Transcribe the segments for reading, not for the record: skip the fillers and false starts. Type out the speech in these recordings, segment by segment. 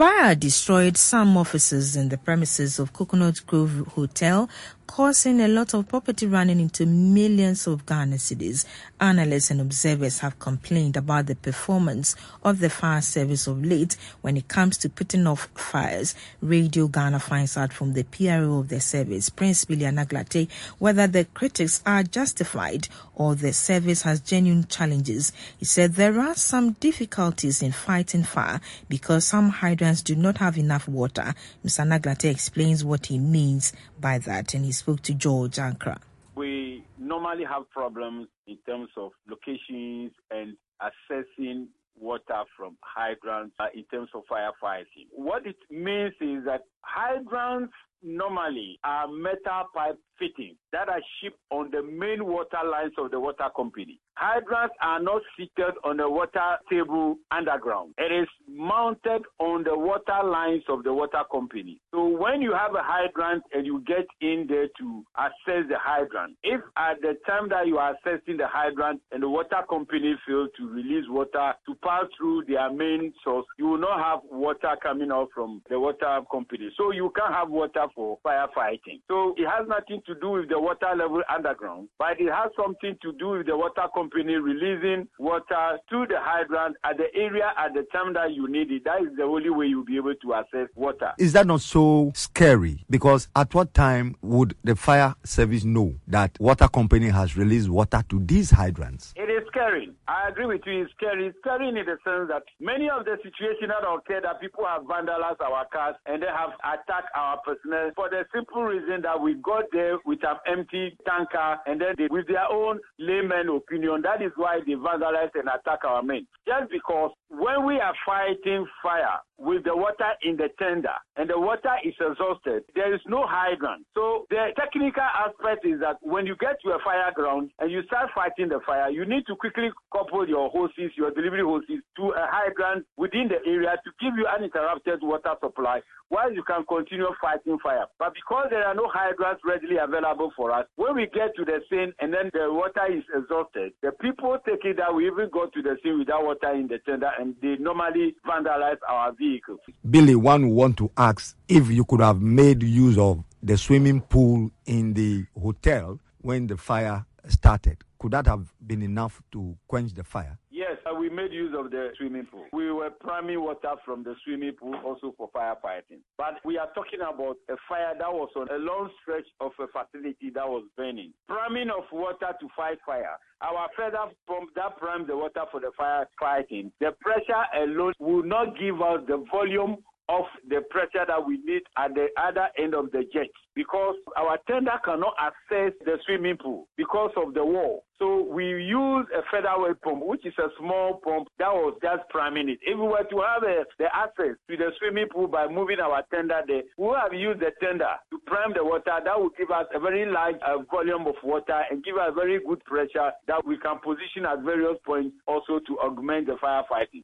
Fire destroyed some offices in the premises of Coconut Grove Hotel, causing a lot of property running into millions of Ghana cedis. Analysts and observers have complained about the performance of the fire service of late when it comes to putting off fires. Radio Ghana finds out from the PRO of the service, Prince Billy Anaglate, whether the critics are justified or the service has genuine challenges. He said there are some difficulties in fighting fire because some hydrants do not have enough water. Mr. Anaglate explains what he means by that, and he spoke to George Ankra. We normally have problems in terms of locations and accessing water from hydrants in terms of firefighting. What it means is that hydrants normally are metal pipe fittings that are shipped on the main water lines of the water company. Hydrants are not seated on the water table underground. It is mounted on the water lines of the water company. So when you have a hydrant and you get in there to access the hydrant, if at the time that you are accessing the hydrant and the water company fails to release water to pass through their main source, you will not have water coming out from the water company. So you can't have water for firefighting. So it has nothing to do with the water level underground, but it has something to do with the water company releasing water to the hydrant at the area at the time that you need it. That is the only way you'll be able to access water. Is that not so scary? Because at what time would the fire service know that water company has released water to these hydrants? It is scary. I agree with you. It's scary. It's scary in the sense that many of the situations that occur that people have vandalized our cars and they have attacked our personnel for the simple reason that we got there with an empty tanker and then with their own layman opinion, that is why they vandalize and attack our men. Just because when we are fighting fire with the water in the tender and the water is exhausted, there is no hydrant. So the technical aspect is that when you get to a fire ground and you start fighting the fire, you need to quickly couple your hoses, your delivery hoses to a hydrant within the area to give you uninterrupted water supply while you can continue fighting fire. But because there are no hydrants readily available for us, when we get to the scene and then the water is exhausted, the people take it that we even go to the scene without water in the tender and they normally vandalize our vehicles. Billy, one would want to ask if you could have made use of the swimming pool in the hotel when the fire started. Could that have been enough to quench the fire? Yes, we made use of the swimming pool. We were priming water from the swimming pool also for firefighting. But we are talking about a fire that was on a long stretch of a facility that was burning. Priming of water to fight fire. Our feather pump that primes the water for the firefighting. The pressure alone will not give us the volume of the pressure that we need at the other end of the jet because our tender cannot access the swimming pool because of the wall. So we use a featherweight pump, which is a small pump that was just priming it. If we were to have the access to the swimming pool by moving our tender there, we would have used the tender to prime the water. That would give us a very large volume of water and give us very good pressure that we can position at various points also to augment the firefighting.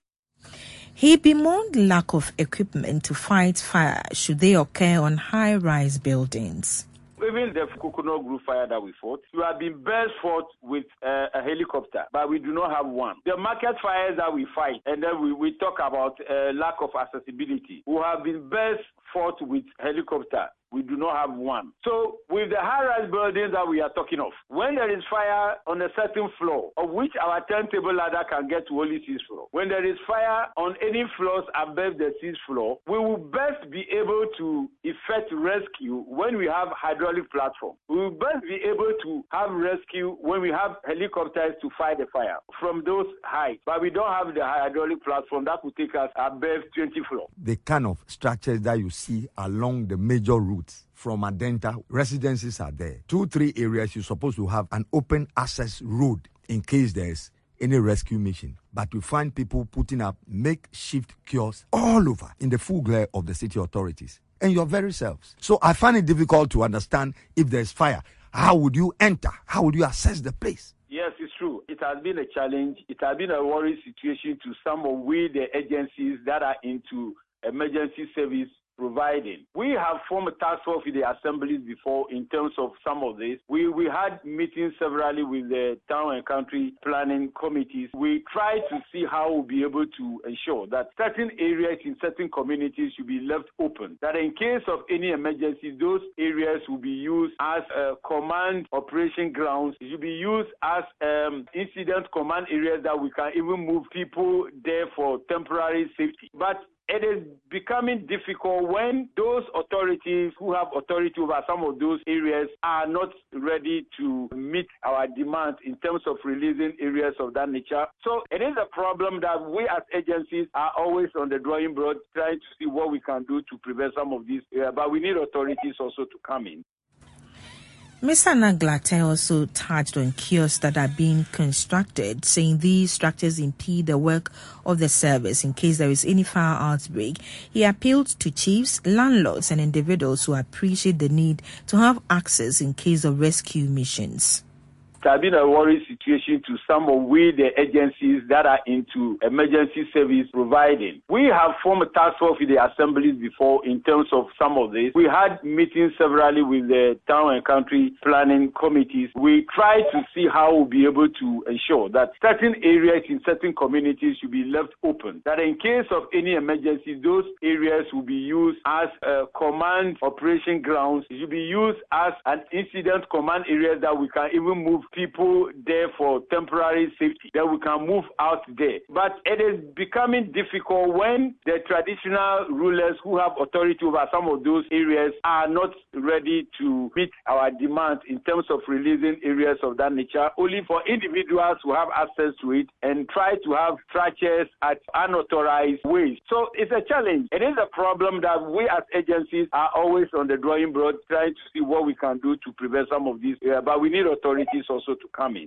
He bemoaned lack of equipment to fight fire should they occur on high-rise buildings. Even the Coconut Grove fire that we fought, we have been best fought with a helicopter, but we do not have one. The market fires that we fight, and then we talk about lack of accessibility. We have been best fought with helicopter. We do not have one. So with the high-rise buildings that we are talking of, when there is fire on a certain floor, of which our turntable ladder can get to only 6th floor, when there is fire on any floors above the 6th floor, we will best be able to effect rescue when we have hydraulic platform. We will best be able to have rescue when we have helicopters to fight the fire from those heights. But we don't have the hydraulic platform that will take us above 20 floor. The kind of structures that you see along the major routes from Adenta, residences are there. 2-3 areas you're supposed to have an open access road in case there's any rescue mission. But we find people putting up makeshift kiosks all over in the full glare of the city authorities and your very selves. So I find it difficult to understand if there's fire. How would you enter? How would you assess the place? Yes, it's true. It has been a challenge. It has been a worry situation to some of the agencies that are into emergency service providing. We have formed a task force with the assemblies before in terms of some of this. We had meetings severally with the town and country planning committees. We try to see how we'll be able to ensure that certain areas in certain communities should be left open, that in case of any emergency, those areas will be used as command operation grounds. It should be used as incident command areas that we can even move people there for temporary safety. But it is becoming difficult when those authorities who have authority over some of those areas are not ready to meet our demands in terms of releasing areas of that nature. So it is a problem that we as agencies are always on the drawing board trying to see what we can do to prevent some of these, but we need authorities also to come in. Mr. Naglate also touched on kiosks that are being constructed, saying these structures impede the work of the service in case there is any fire outbreak. He appealed to chiefs, landlords, and individuals who appreciate the need to have access in case of rescue missions. It has been a worrying situation to some of the agencies that are into emergency service providing. We have formed a task force with the assemblies before in terms of some of this. We had meetings severally with the town and country planning committees. We try to see how we'll be able to ensure that certain areas in certain communities should be left open, that in case of any emergency, those areas will be used as command operation grounds. It should be used as an incident command areas that we can even move people there for temporary safety, that we can move out there. But it is becoming difficult when the traditional rulers who have authority over some of those areas are not ready to meet our demands in terms of releasing areas of that nature, only for individuals who have access to it and try to have structures at unauthorized ways. So it's a challenge. It is a problem that we as agencies are always on the drawing board trying to see what we can do to prevent some of these, but we need authorities also to come in.